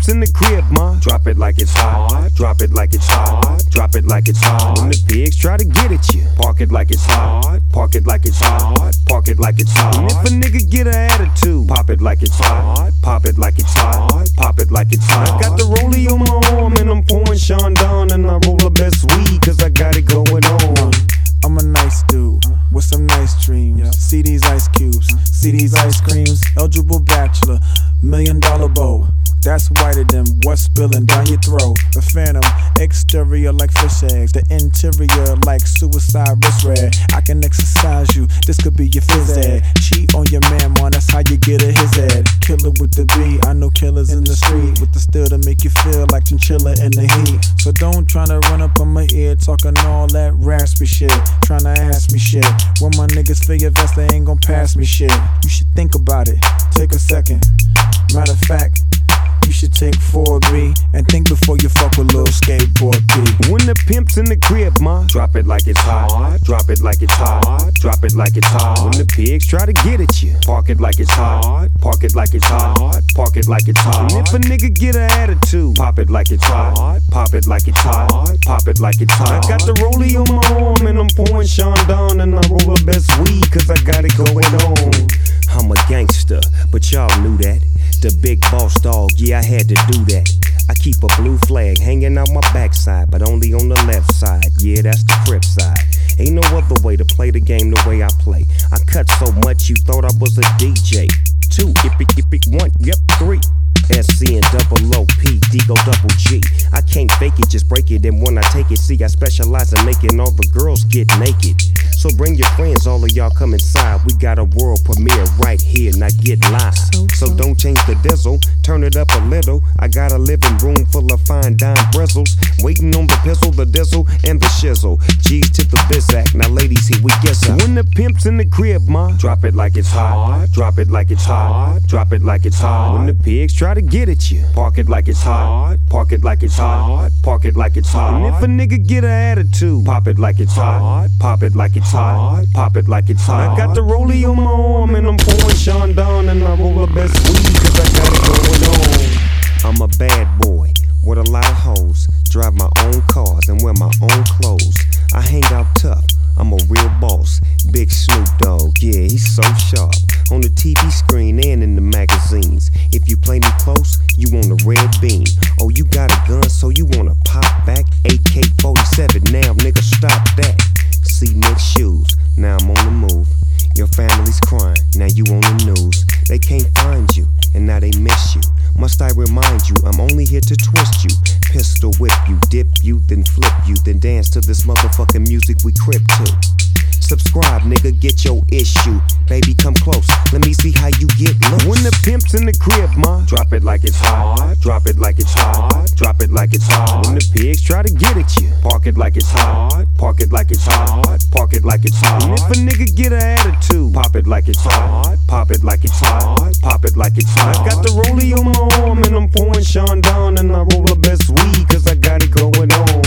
pimp's in the crib, ma, drop it like it's hot. Drop it like it's hot. Drop it like it's hot. When the pigs try to get at you, park it like it's hot. Park it like it's hot. Park it like it's hot. And if a nigga get an attitude, pop it like it's hot. Pop it like it's hot. Pop it like it's hot. I got the rollie on my arm and I'm pouring Sean Don, and I roll the best weed cause I got it going on. I'm a nice dude with some nice dreams. See these ice cubes, see these ice creams. Eligible bachelor, $1 million bow. That's whiter than what's spilling down your throat. The phantom, exterior like fish eggs, the interior like suicide wrist red. I can exercise you, this could be your phys ed. Cheat on your man, man, that's how you get a his head. Killer with the B, I know killers in the street with the steel to make you feel like chinchilla in the heat. So don't tryna run up on my ear talking all that raspy shit, tryna ask me shit. When my niggas feel your vest, they ain't gon' pass me shit. You should think about it, take a second. Matter of fact, you should take 4B and think before you fuck with little skateboard P. When the pimp's in the crib, ma, drop it like it's hot. Drop it like it's hot. Drop it like it's hot. When the pigs try to get at you, park it like it's hot. Park it like it's hot. Park it like it's hot. And if a nigga get an attitude, pop it like it's hot. Pop it like it's hot. Pop it like it's hot. I got the rollie on my arm and I'm pouring Sean Don, and I roll the best weed cause I got it going on. I'm a gangster, but y'all knew that. The big boss dog, yeah, I had to do that. I keep a blue flag hanging out my backside, but only on the left side. Yeah, that's the Crip side. Ain't no other way to play the game the way I play. I cut so much you thought I was a DJ. 2, yippee, 1, yep, 3. SC and double OP, Digo double G. I can't fake it, just break it. And when I take it, see, I specialize in making all the girls get naked. So bring your friends, all of y'all come inside. We got a world premiere right here, now get live. So don't change the diesel, turn it up a little. I got a living room full of fine dime bristles, waiting on the pistol, the diesel, and the shizzle. G's to the bizac, now ladies, here we get some. When the pimp's in the crib, ma, drop it like it's hot. Drop it like it's hot. Drop it like it's hot. When the pigs try to get at you, park it like it's hot. Park it like it's hot. Park it like it's hot. And if a nigga get an attitude, pop it like it's hot. Pop it like it's hot. Pop it like it's hot. I got the rollie on my arm and I'm pouring Sean Don, and I roll the best weed cause I got it going on. I'm a bad boy with a lot of hoes, drive my own cars and wear my own clothes. I hang out tough, I'm a real boss. Big Snoop Dogg, yeah, he's so sharp. On the TV screen and in the magazines. If you play me close, you want a red beam. Oh, you got a gun, so you wanna pop back? AK-47, now nigga, stop that. Cement shoes, now I'm on the move. Your family's crying, now you on the news. They can't find you, and now they miss you. Must I remind you, I'm only here to twist you. Pistol whip you, dip you, then flip you, then dance to this motherfucking music we crip to. Subscribe, nigga, get your issue. Baby, come close, let me see how you get loose. When the pimp's in the crib, ma, drop it like it's hot. Drop it like it's hot. Drop it like it's hot. When the pigs try to get at you, park it like it's hot. Park it like it's hot. Park it like it's hot. And if a nigga get an attitude, pop it like it's hot. Pop it like it's hot. Pop it like it's hot. I got the rollie on my arm and I'm pouring Sean Don, and I roll the best weed cause I got it going on.